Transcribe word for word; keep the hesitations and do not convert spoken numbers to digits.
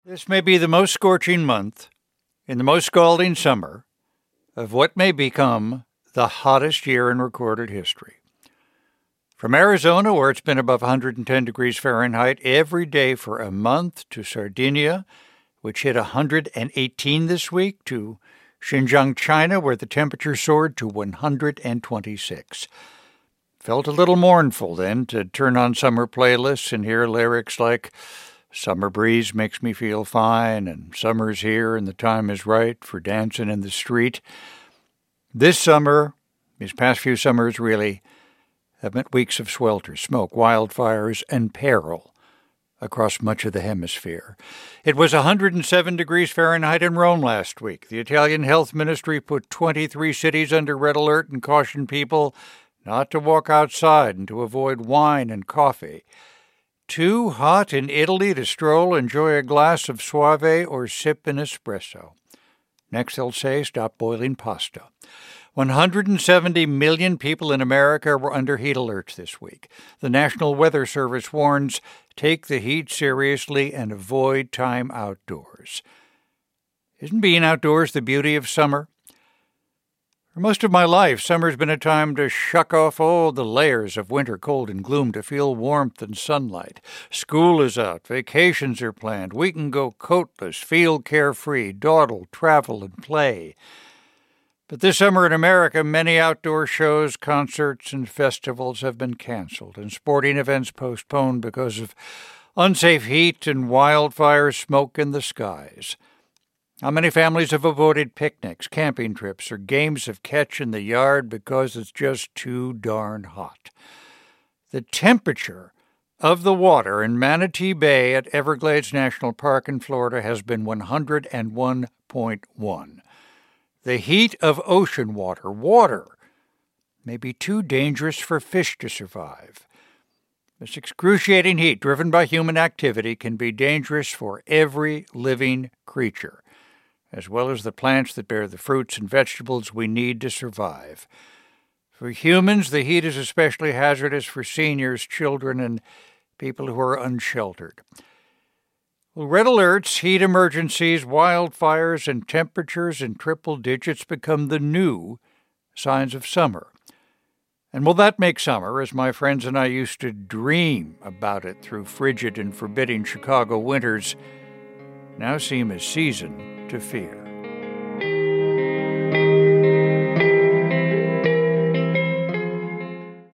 This may be the most scorching month in the most scalding summer of what may become the hottest year in recorded history. From Arizona, where it's been above one hundred ten degrees Fahrenheit every day for a month, to Sardinia, which hit one hundred eighteen this week, to Xinjiang, China, where the temperature soared to one hundred twenty-six. Felt a little mournful then to turn on summer playlists and hear lyrics like "Summer breeze makes me feel fine," and "Summer's here and the time is right for dancing in the street." This summer, these past few summers really, have meant weeks of swelter, smoke, wildfires, and peril across much of the hemisphere. It was one hundred seven degrees Fahrenheit in Rome last week. The Italian health ministry put twenty-three cities under red alert and cautioned people not to walk outside and to avoid wine and coffee. Too hot in Italy to stroll, enjoy a glass of Soave, or sip an espresso. Next, they'll say, stop boiling pasta. one hundred seventy million people in America were under heat alerts this week. The National Weather Service warns, take the heat seriously and avoid time outdoors. Isn't being outdoors the beauty of summer? For most of my life, summer's been a time to shuck off all the layers of winter cold and gloom, to feel warmth and sunlight. School is out, vacations are planned, we can go coatless, feel carefree, dawdle, travel, and play. But this summer in America, many outdoor shows, concerts, and festivals have been canceled, and sporting events postponed because of unsafe heat and wildfire smoke in the skies. How many families have avoided picnics, camping trips, or games of catch in the yard because it's just too darn hot? The temperature of the water in Manatee Bay at Everglades National Park in Florida has been one hundred one point one. The heat of ocean water, water, may be too dangerous for fish to survive. This excruciating heat driven by human activity can be dangerous for every living creature, as well as the plants that bear the fruits and vegetables we need to survive. For humans, the heat is especially hazardous for seniors, children, and people who are unsheltered. Well, red alerts, heat emergencies, wildfires, and temperatures in triple digits become the new signs of summer. And will that make summer, as my friends and I used to dream about it through frigid and forbidding Chicago winters, now seem a season to fear?